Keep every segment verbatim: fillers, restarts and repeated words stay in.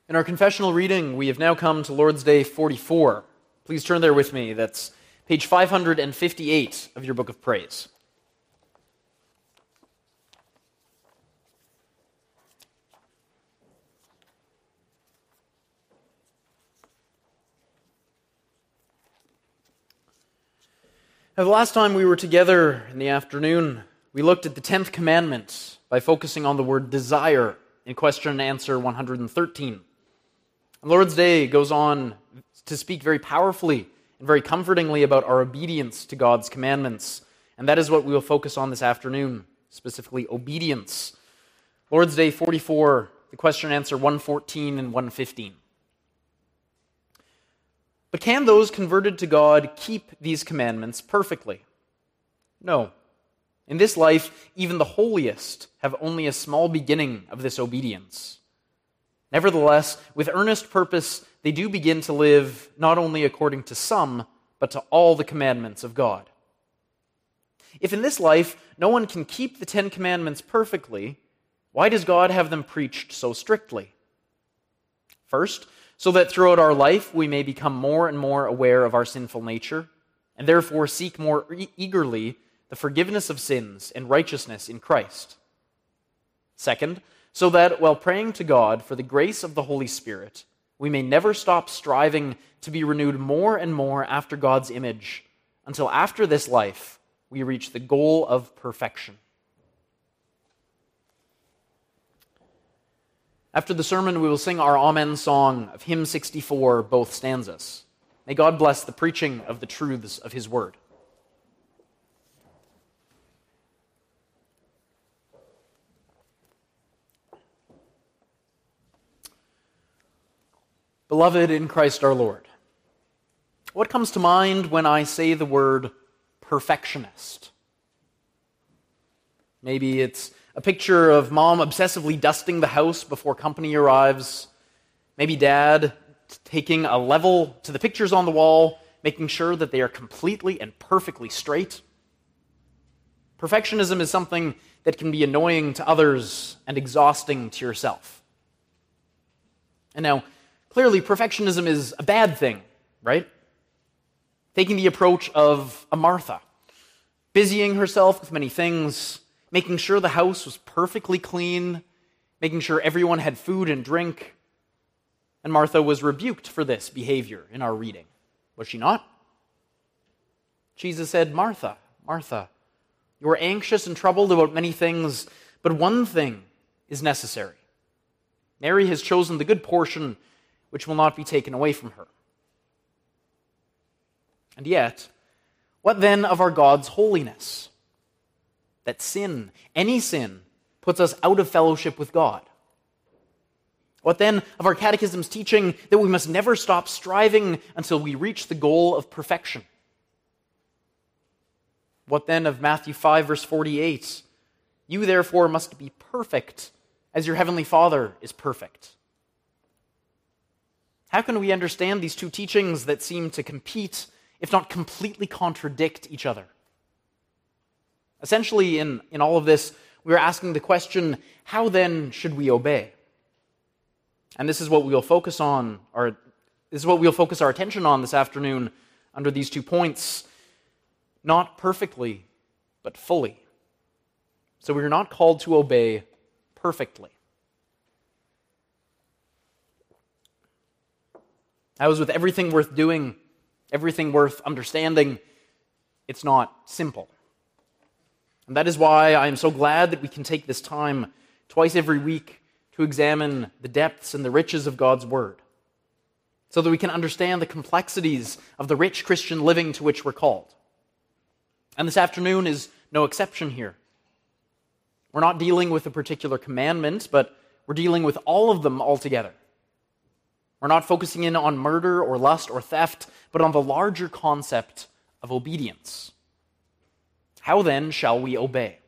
In our confessional reading, we have now come to Lord's Day forty-four. Please turn there with me. That's page five hundred fifty-eight of your Book of Praise. Now, the last time we were together in the afternoon, we looked at the tenth commandment by focusing on the word desire in question and answer one hundred thirteen. And Lord's Day goes on to speak very powerfully and very comfortingly about our obedience to God's commandments. And that is what we will focus on this afternoon, specifically obedience. Lord's Day forty-four, the question and answer one fourteen and one fifteen. But can those converted to God keep these commandments perfectly? No. In this life, even the holiest have only a small beginning of this obedience. Nevertheless, with earnest purpose, they do begin to live not only according to some, but to all the commandments of God. If in this life no one can keep the Ten Commandments perfectly, why does God have them preached so strictly? First, so that throughout our life we may become more and more aware of our sinful nature, and therefore seek more e- eagerly the forgiveness of sins and righteousness in Christ. Second, so that while praying to God for the grace of the Holy Spirit, we may never stop striving to be renewed more and more after God's image, until after this life we reach the goal of perfection. After the sermon, we will sing our Amen song of hymn sixty-four, both stanzas. May God bless the preaching of the truths of His Word. Beloved in Christ our Lord, what comes to mind when I say the word perfectionist? Maybe it's a picture of mom obsessively dusting the house before company arrives. Maybe dad taking a level to the pictures on the wall, making sure that they are completely and perfectly straight. Perfectionism is something that can be annoying to others and exhausting to yourself. And now, clearly, perfectionism is a bad thing, right? Taking the approach of a Martha, busying herself with many things, making sure the house was perfectly clean, making sure everyone had food and drink. And Martha was rebuked for this behavior in our reading, was she not? Jesus said, "Martha, Martha, you are anxious and troubled about many things, but one thing is necessary. Mary has chosen the good portion, which will not be taken away from her." And yet, what then of our God's holiness? That sin, any sin, puts us out of fellowship with God. What then of our catechism's teaching that we must never stop striving until we reach the goal of perfection? What then of Matthew five, verse forty-eight? You therefore must be perfect as your heavenly Father is perfect. How can we understand these two teachings that seem to compete, if not completely contradict each other? Essentially, in, in all of this, we are asking the question, how then should we obey? And this is what we will focus on, or this is what we'll focus our attention on this afternoon under these two points. Not perfectly, but fully. So we are not called to obey perfectly. As with everything worth doing, everything worth understanding, it's not simple. And that is why I am so glad that we can take this time twice every week to examine the depths and the riches of God's Word, so that we can understand the complexities of the rich Christian living to which we're called. And this afternoon is no exception here. We're not dealing with a particular commandment, but we're dealing with all of them altogether. We're not focusing in on murder or lust or theft, but on the larger concept of obedience. How then shall we obey?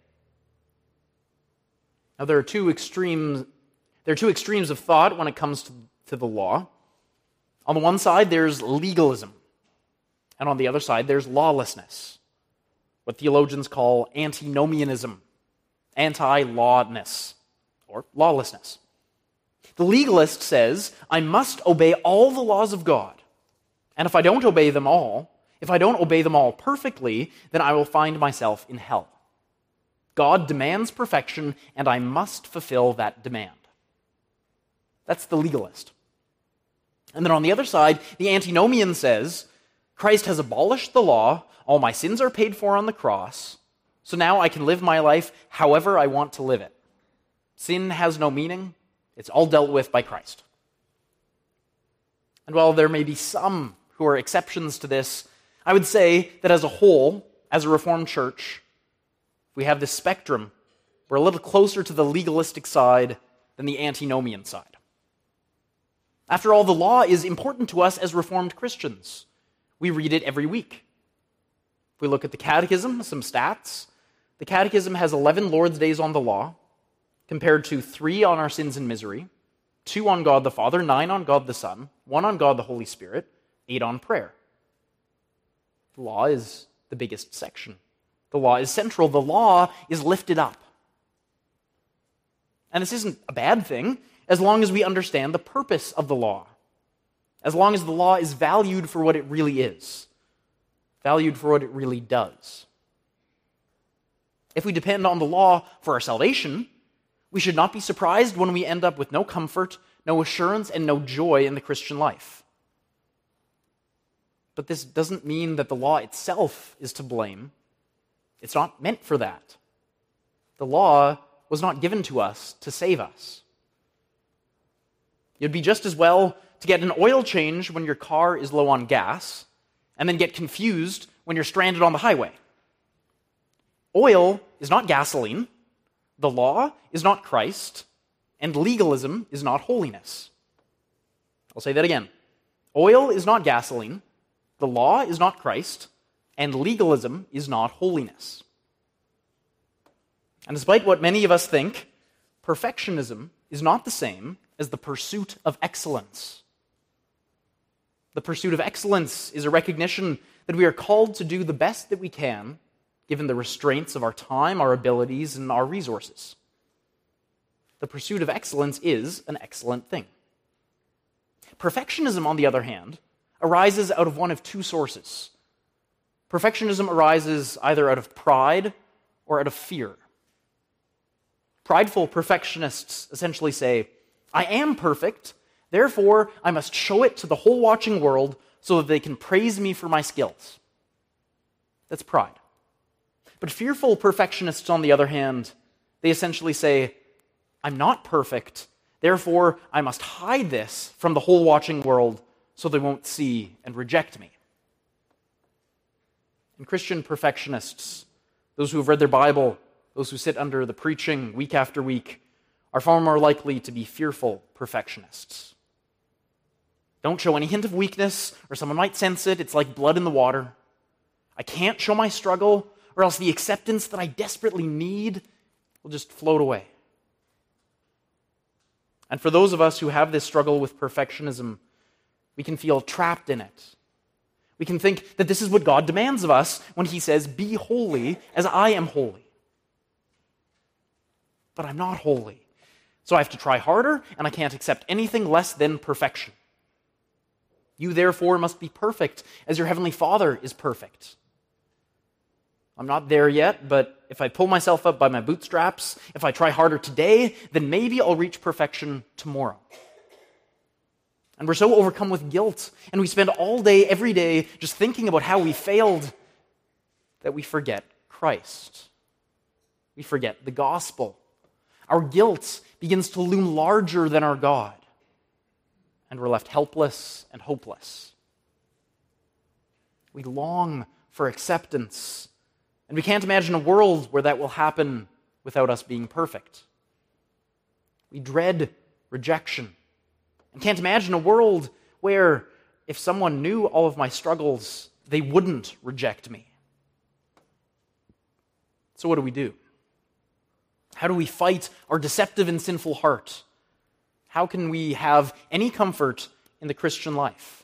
Now there are two extremes, there are two extremes of thought when it comes to, to the law. On the one side, there's legalism, and on the other side, there's lawlessness, what theologians call antinomianism, anti-lawness, or lawlessness. The legalist says, I must obey all the laws of God. And if I don't obey them all, if I don't obey them all perfectly, then I will find myself in hell. God demands perfection, and I must fulfill that demand. That's the legalist. And then on the other side, the antinomian says, Christ has abolished the law, all my sins are paid for on the cross, so now I can live my life however I want to live it. Sin has no meaning, it's all dealt with by Christ. And while there may be some who are exceptions to this, I would say that as a whole, as a Reformed church, we have this spectrum. We're a little closer to the legalistic side than the antinomian side. After all, the law is important to us as Reformed Christians. We read it every week. If we look at the Catechism, some stats, the Catechism has eleven Lord's Days on the law, compared to three on our sins and misery, two on God the Father, nine on God the Son, one on God the Holy Spirit, eight on prayer. The law is the biggest section. The law is central. The law is lifted up. And this isn't a bad thing, as long as we understand the purpose of the law. As long as the law is valued for what it really is. Valued for what it really does. If we depend on the law for our salvation, we should not be surprised when we end up with no comfort, no assurance, and no joy in the Christian life. But this doesn't mean that the law itself is to blame. It's not meant for that. The law was not given to us to save us. It'd be just as well to get an oil change when your car is low on gas, and then get confused when you're stranded on the highway. Oil is not gasoline, the law is not Christ, and legalism is not holiness. I'll say that again. Oil is not gasoline, the law is not Christ, and legalism is not holiness. And despite what many of us think, perfectionism is not the same as the pursuit of excellence. The pursuit of excellence is a recognition that we are called to do the best that we can, given the restraints of our time, our abilities, and our resources. The pursuit of excellence is an excellent thing. Perfectionism, on the other hand, arises out of one of two sources. Perfectionism arises either out of pride or out of fear. Prideful perfectionists essentially say, I am perfect, therefore I must show it to the whole watching world so that they can praise me for my skills. That's pride. But fearful perfectionists, on the other hand, they essentially say, I'm not perfect, therefore I must hide this from the whole watching world so they won't see and reject me. And Christian perfectionists, those who have read their Bible, those who sit under the preaching week after week, are far more likely to be fearful perfectionists. Don't show any hint of weakness, or someone might sense it. It's like blood in the water. I can't show my struggle, or else the acceptance that I desperately need will just float away. And for those of us who have this struggle with perfectionism, we can feel trapped in it. We can think that this is what God demands of us when He says, be holy as I am holy. But I'm not holy. So I have to try harder, and I can't accept anything less than perfection. You therefore must be perfect as your Heavenly Father is perfect. I'm not there yet, but if I pull myself up by my bootstraps, if I try harder today, then maybe I'll reach perfection tomorrow. And we're so overcome with guilt, and we spend all day, every day, just thinking about how we failed, that we forget Christ. We forget the gospel. Our guilt begins to loom larger than our God, and we're left helpless and hopeless. We long for acceptance, and we can't imagine a world where that will happen without us being perfect. We dread rejection, and can't imagine a world where if someone knew all of my struggles, they wouldn't reject me. So what do we do? How do we fight our deceptive and sinful heart? How can we have any comfort in the Christian life?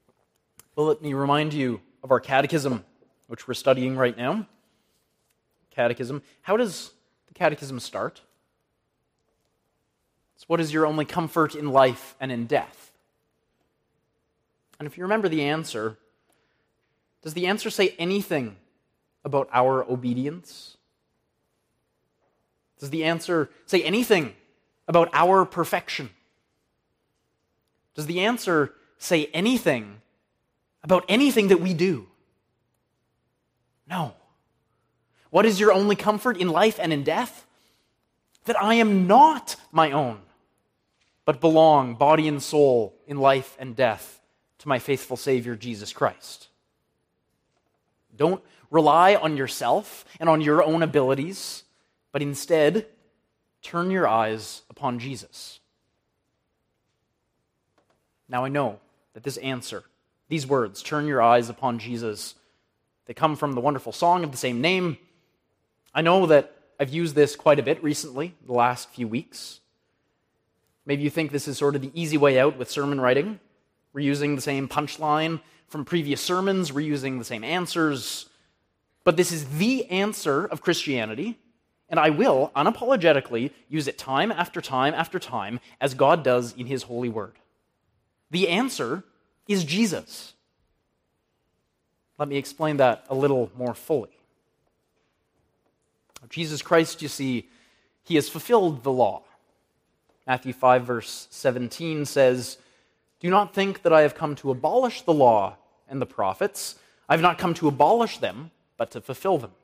Well, let me remind you of our catechism, which we're studying right now. Catechism. How does the Catechism start? It's what is your only comfort in life and in death? And if you remember the answer, does the answer say anything about our obedience? Does the answer say anything about our perfection? Does the answer say anything about anything that we do? No. What is your only comfort in life and in death? That I am not my own, but belong, body and soul, in life and death, to my faithful Savior, Jesus Christ. Don't rely on yourself and on your own abilities, but instead, turn your eyes upon Jesus. Now I know that this answer, these words, turn your eyes upon Jesus, they come from the wonderful song of the same name. I know that I've used this quite a bit recently, the last few weeks. Maybe you think this is sort of the easy way out with sermon writing. We're using the same punchline from previous sermons, we're using the same answers. But this is the answer of Christianity, and I will unapologetically use it time after time after time, as God does in His holy word. The answer is Jesus. Let me explain that a little more fully. Jesus Christ, you see, He has fulfilled the law. Matthew five, verse seventeen says, "Do not think that I have come to abolish the law and the prophets. I have not come to abolish them, but to fulfill them."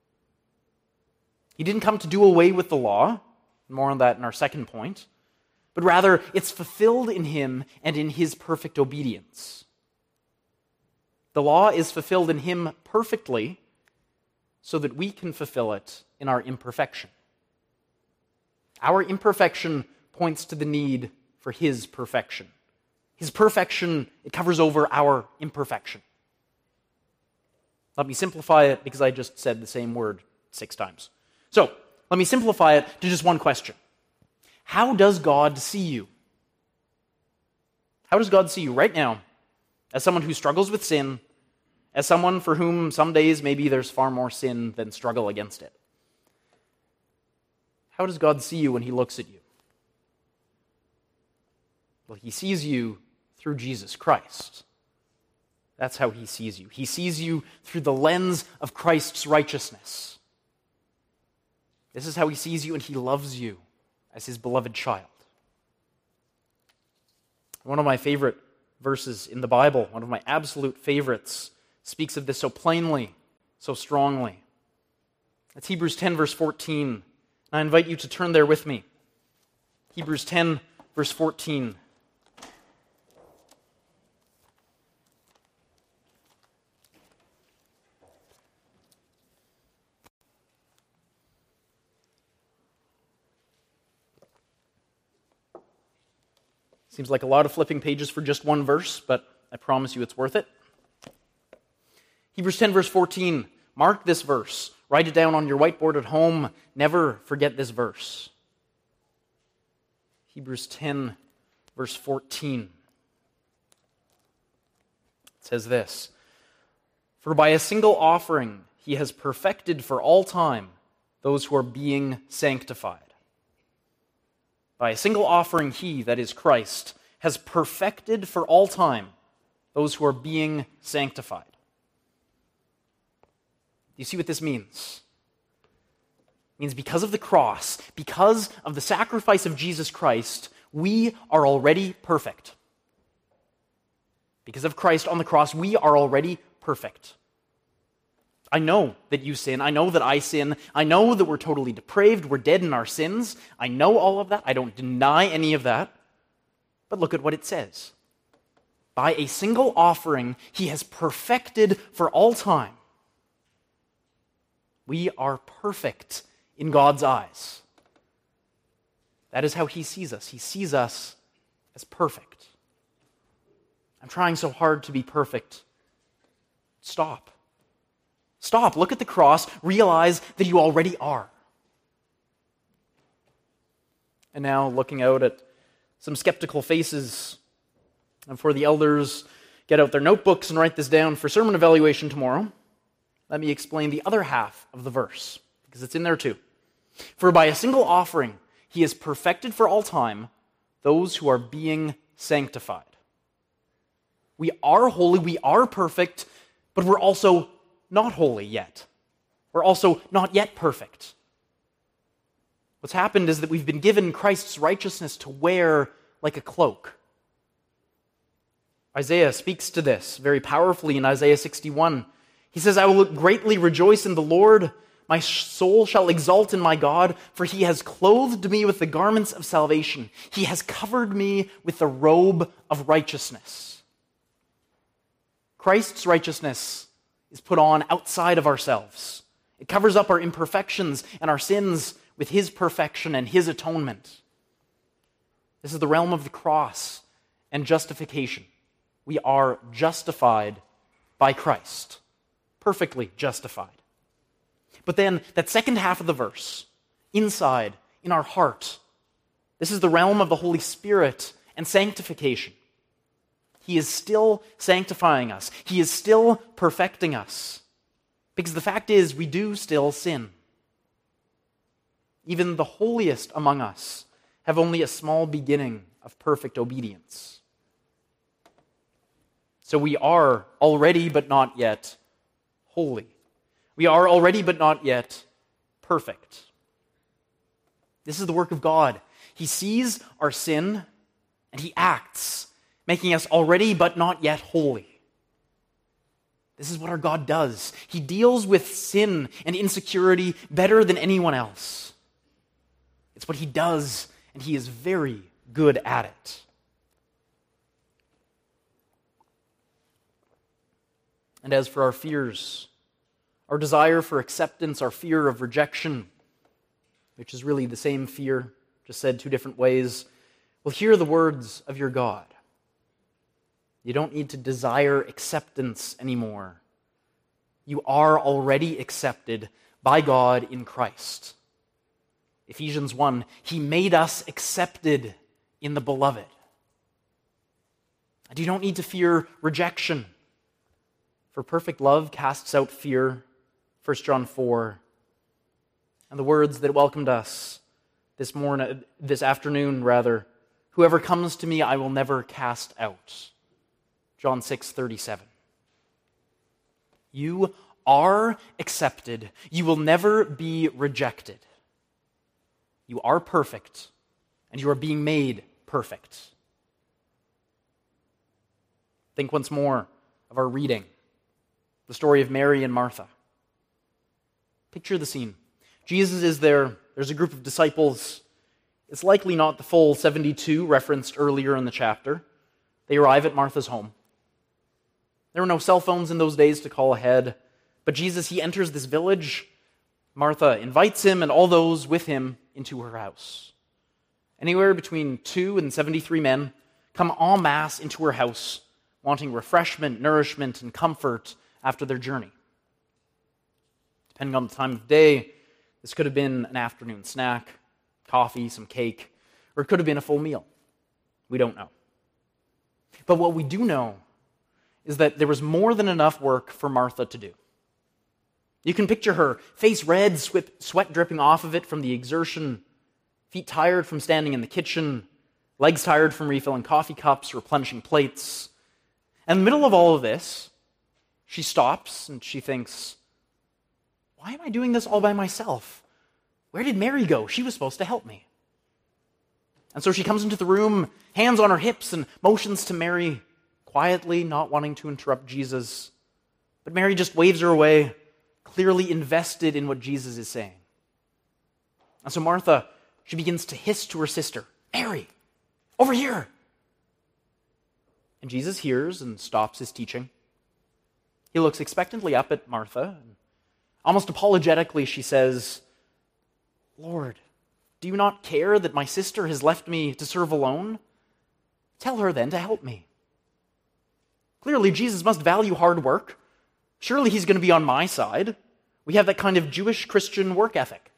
He didn't come to do away with the law, more on that in our second point, but rather it's fulfilled in Him and in His perfect obedience. The law is fulfilled in Him perfectly so that we can fulfill it in our imperfection. Our imperfection points to the need for His perfection. His perfection, it covers over our imperfection. Let me simplify it because I just said the same word six times. So, let me simplify it to just one question. How does God see you? How does God see you right now as someone who struggles with sin, as someone for whom some days maybe there's far more sin than struggle against it? How does God see you when He looks at you? Well, He sees you through Jesus Christ. That's how He sees you. He sees you through the lens of Christ's righteousness. This is how He sees you, and He loves you as His beloved child. One of my favorite verses in the Bible, one of my absolute favorites, speaks of this so plainly, so strongly. It's Hebrews ten, verse fourteen. I invite you to turn there with me. Hebrews ten, verse fourteen. Seems like a lot of flipping pages for just one verse, but I promise you it's worth it. Hebrews ten, verse fourteen. Mark this verse. Write it down on your whiteboard at home. Never forget this verse. Hebrews ten, verse fourteen. It says this, "For by a single offering He has perfected for all time those who are being sanctified." By a single offering He, that is Christ, has perfected for all time those who are being sanctified. Do you see what this means? It means because of the cross, because of the sacrifice of Jesus Christ, we are already perfect. Because of Christ on the cross, we are already perfect. I know that you sin. I know that I sin. I know that we're totally depraved. We're dead in our sins. I know all of that. I don't deny any of that. But look at what it says. By a single offering, He has perfected for all time. We are perfect in God's eyes. That is how He sees us. He sees us as perfect. I'm trying so hard to be perfect. Stop. Stop, look at the cross, realize that you already are. And now, looking out at some skeptical faces, and for the elders, get out their notebooks and write this down for sermon evaluation tomorrow. Let me explain the other half of the verse, because it's in there too. For by a single offering he has perfected for all time those who are being sanctified. We are holy, we are perfect, but we're also not holy yet. We're also not yet perfect. What's happened is that we've been given Christ's righteousness to wear like a cloak. Isaiah speaks to this very powerfully in Isaiah sixty-one. He says, I will greatly rejoice in the Lord. My soul shall exult in my God, for he has clothed me with the garments of salvation. He has covered me with the robe of righteousness. Christ's righteousness is put on outside of ourselves. It covers up our imperfections and our sins with his perfection and his atonement. This is the realm of the cross and justification. We are justified by Christ, perfectly justified. But then that second half of the verse, inside, in our heart, this is the realm of the Holy Spirit and sanctification. He is still sanctifying us. He is still perfecting us. Because the fact is, we do still sin. Even the holiest among us have only a small beginning of perfect obedience. So we are already but not yet holy. We are already but not yet perfect. This is the work of God. He sees our sin and he acts, making us already but not yet holy. This is what our God does. He deals with sin and insecurity better than anyone else. It's what he does, and he is very good at it. And as for our fears, our desire for acceptance, our fear of rejection, which is really the same fear, just said two different ways, well, hear the words of your God. You don't need to desire acceptance anymore. You are already accepted by God in Christ. Ephesians one, he made us accepted in the beloved. And you don't need to fear rejection. For perfect love casts out fear, First John four. And the words that welcomed us this morning, this afternoon rather, whoever comes to me I will never cast out. John six thirty-seven. You are accepted. You will never be rejected. You are perfect, and you are being made perfect. Think once more of our reading, the story of Mary and Martha. Picture the scene. Jesus is there. There's a group of disciples. It's likely not the full seventy-two referenced earlier in the chapter. They arrive at Martha's home. There were no cell phones in those days to call ahead, but Jesus, he enters this village. Martha invites him and all those with him into her house. Anywhere between two and seventy-three men come en masse into her house, wanting refreshment, nourishment, and comfort after their journey. Depending on the time of day, this could have been an afternoon snack, coffee, some cake, or it could have been a full meal. We don't know. But what we do know is that there was more than enough work for Martha to do. You can picture her, face red, sweat dripping off of it from the exertion, feet tired from standing in the kitchen, legs tired from refilling coffee cups, replenishing plates. And in the middle of all of this, she stops and she thinks, why am I doing this all by myself? Where did Mary go? She was supposed to help me. And so she comes into the room, hands on her hips, and motions to Mary, quietly, not wanting to interrupt Jesus. But Mary just waves her away, clearly invested in what Jesus is saying. And so Martha, she begins to hiss to her sister, Mary, over here. And Jesus hears and stops his teaching. He looks expectantly up at Martha, and almost apologetically she says, Lord, do you not care that my sister has left me to serve alone? Tell her then to help me. Clearly, Jesus must value hard work. Surely he's going to be on my side. We have that kind of Jewish Christian work ethic.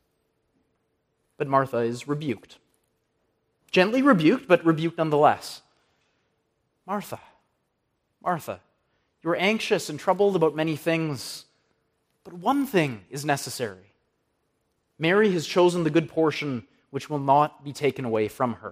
But Martha is rebuked. Gently rebuked, but rebuked nonetheless. Martha, Martha, you are anxious and troubled about many things, but one thing is necessary. Mary has chosen the good portion which will not be taken away from her.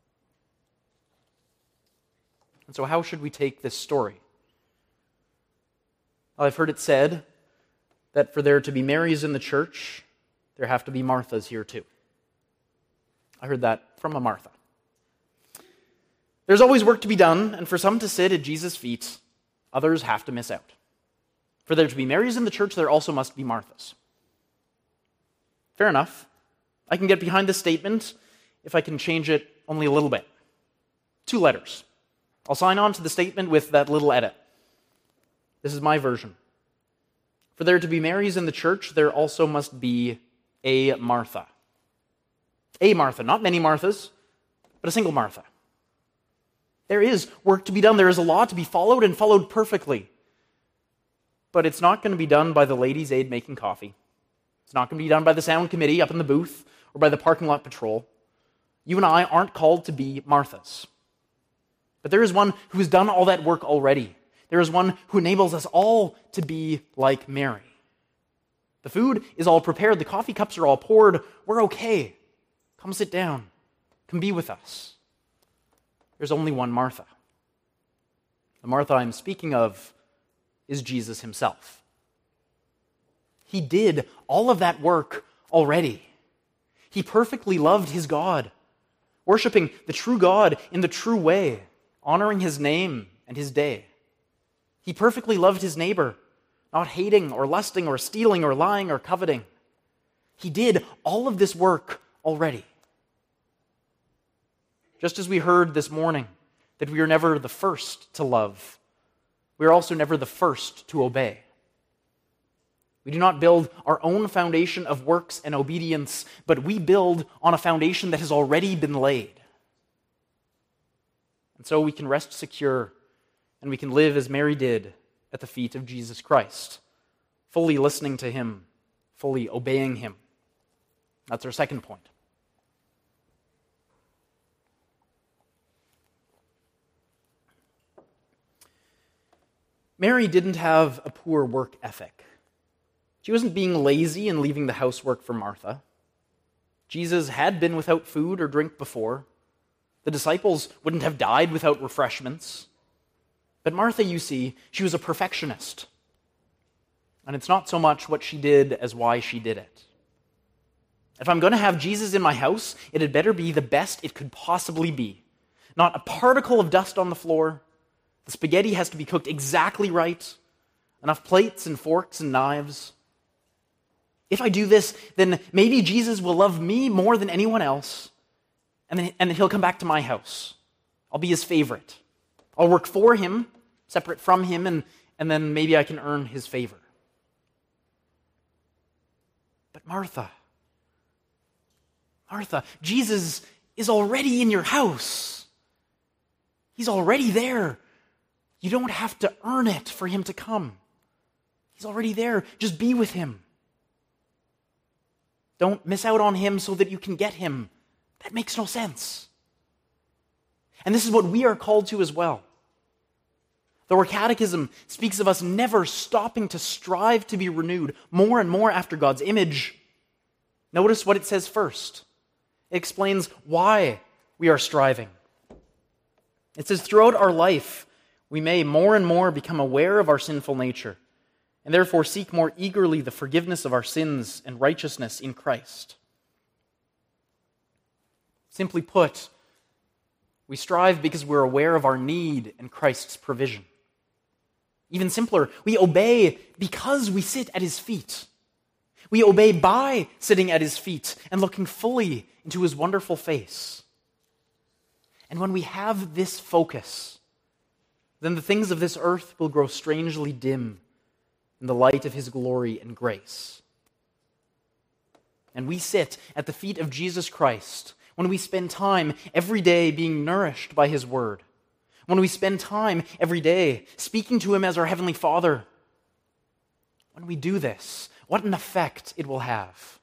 And so how should we take this story? Well, I've heard it said that for there to be Marys in the church, there have to be Marthas here too. I heard that from a Martha. There's always work to be done, and for some to sit at Jesus' feet, others have to miss out. For there to be Marys in the church, there also must be Marthas. Fair enough. I can get behind this statement if I can change it only a little bit. Two letters. I'll sign on to the statement with that little edit. This is my version. For there to be Marys in the church, there also must be a Martha. A Martha, not many Marthas, but a single Martha. There is work to be done. There is a law to be followed and followed perfectly. But it's not going to be done by the ladies' aid making coffee. It's not going to be done by the sound committee up in the booth or by the parking lot patrol. You and I aren't called to be Marthas. But there is one who has done all that work already. There is one who enables us all to be like Mary. The food is all prepared. The coffee cups are all poured. We're okay. Come sit down. Come be with us. There's only one Martha. The Martha I'm speaking of is Jesus himself. He did all of that work already. He perfectly loved his God, worshiping the true God in the true way, honoring his name and his day. He perfectly loved his neighbor, not hating or lusting or stealing or lying or coveting. He did all of this work already. Just as we heard this morning that we are never the first to love, we are also never the first to obey. We do not build our own foundation of works and obedience, but we build on a foundation that has already been laid. And so we can rest secure and we can live as Mary did at the feet of Jesus Christ, fully listening to him, fully obeying him. That's our second point. Mary didn't have a poor work ethic. She wasn't being lazy and leaving the housework for Martha. Jesus had been without food or drink before. The disciples wouldn't have died without refreshments. But Martha, you see, she was a perfectionist. And it's not so much what she did as why she did it. If I'm going to have Jesus in my house, it had better be the best it could possibly be. Not a particle of dust on the floor. The spaghetti has to be cooked exactly right. Enough plates and forks and knives. If I do this, then maybe Jesus will love me more than anyone else, and then, and then he'll come back to my house. I'll be his favorite. I'll work for him, separate from him, and, and then maybe I can earn his favor. But Martha, Martha, Jesus is already in your house. He's already there. You don't have to earn it for him to come. He's already there. Just be with him. Don't miss out on him so that you can get him. That makes no sense. And this is what we are called to as well. Though our catechism speaks of us never stopping to strive to be renewed more and more after God's image, notice what it says first. It explains why we are striving. It says, throughout our life, we may more and more become aware of our sinful nature, and therefore seek more eagerly the forgiveness of our sins and righteousness in Christ. Simply put, we strive because we're aware of our need and Christ's provision. Even simpler, we obey because we sit at his feet. We obey by sitting at his feet and looking fully into his wonderful face. And when we have this focus, then the things of this earth will grow strangely dim in the light of his glory and grace. And we sit at the feet of Jesus Christ when we spend time every day being nourished by his word, when we spend time every day speaking to him as our Heavenly Father. When we do this, what an effect it will have.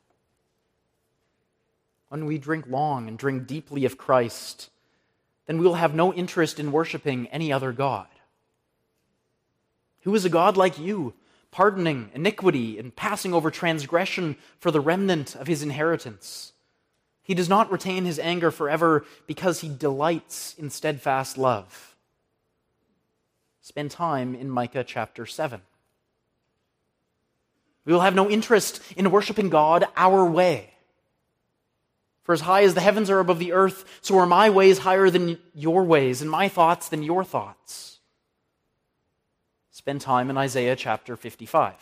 When we drink long and drink deeply of Christ, then we will have no interest in worshiping any other God. Who is a God like you, pardoning iniquity and passing over transgression for the remnant of his inheritance. He does not retain his anger forever because he delights in steadfast love. Spend time in Micah chapter seven. We will have no interest in worshiping God our way. For as high as the heavens are above the earth, so are my ways higher than your ways, and my thoughts than your thoughts. Spend time in Isaiah chapter fifty-five.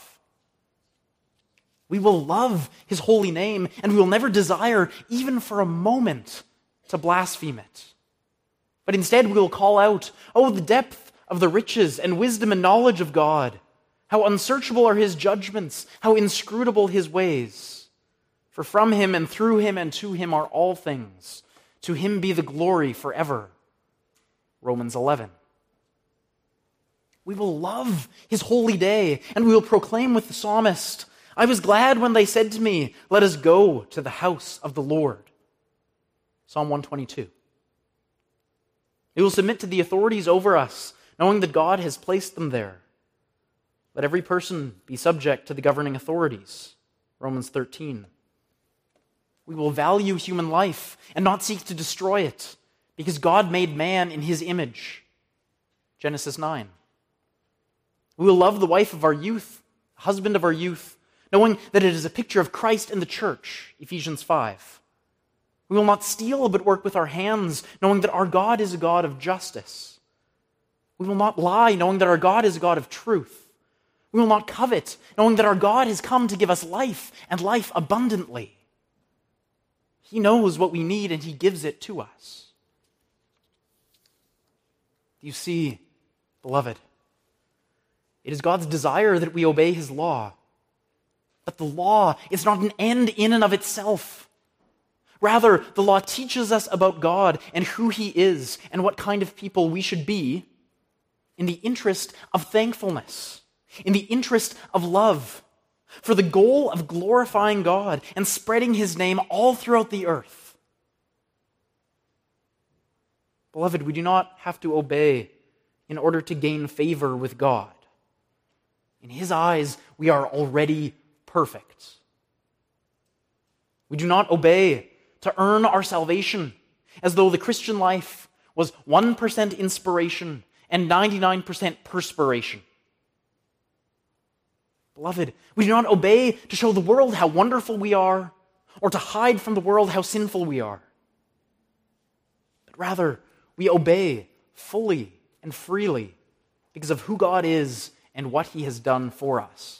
We will love his holy name, and we will never desire, even for a moment, to blaspheme it. But instead we will call out, "Oh, the depth of the riches and wisdom and knowledge of God! How unsearchable are his judgments, how inscrutable his ways! For from him and through him and to him are all things. To him be the glory forever." Romans eleven. We will love his holy day, and we will proclaim with the psalmist, "I was glad when they said to me, 'Let us go to the house of the Lord.'" Psalm one twenty-two. We will submit to the authorities over us, knowing that God has placed them there. Let every person be subject to the governing authorities. Romans thirteen. We will value human life and not seek to destroy it, because God made man in his image. Genesis nine. We will love the wife of our youth, the husband of our youth, knowing that it is a picture of Christ and the church. Ephesians five. We will not steal, but work with our hands, knowing that our God is a God of justice. We will not lie, knowing that our God is a God of truth. We will not covet, knowing that our God has come to give us life and life abundantly. He knows what we need and he gives it to us. You see, beloved, it is God's desire that we obey his law. But the law is not an end in and of itself. Rather, the law teaches us about God and who he is and what kind of people we should be in the interest of thankfulness, in the interest of love, for the goal of glorifying God and spreading his name all throughout the earth. Beloved, we do not have to obey in order to gain favor with God. In his eyes, we are already perfect. We do not obey to earn our salvation, as though the Christian life was one percent inspiration and ninety-nine percent perspiration. Beloved, we do not obey to show the world how wonderful we are, or to hide from the world how sinful we are. But rather, we obey fully and freely because of who God is and what he has done for us.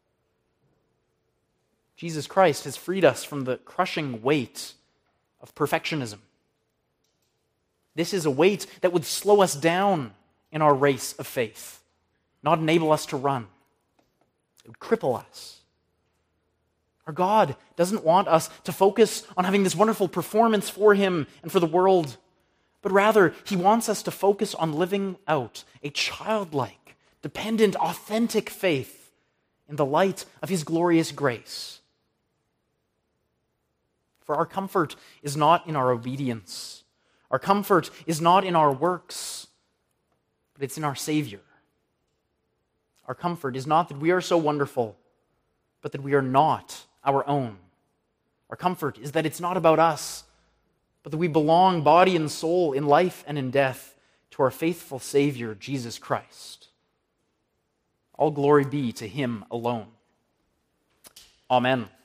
Jesus Christ has freed us from the crushing weight of perfectionism. This is a weight that would slow us down in our race of faith, not enable us to run. It would cripple us. Our God doesn't want us to focus on having this wonderful performance for him and for the world, but rather he wants us to focus on living out a childlike, dependent, authentic faith in the light of his glorious grace. For our comfort is not in our obedience. Our comfort is not in our works, but it's in our Savior. Our comfort is not that we are so wonderful, but that we are not our own. Our comfort is that it's not about us, but that we belong body and soul in life and in death to our faithful Savior, Jesus Christ. All glory be to him alone. Amen.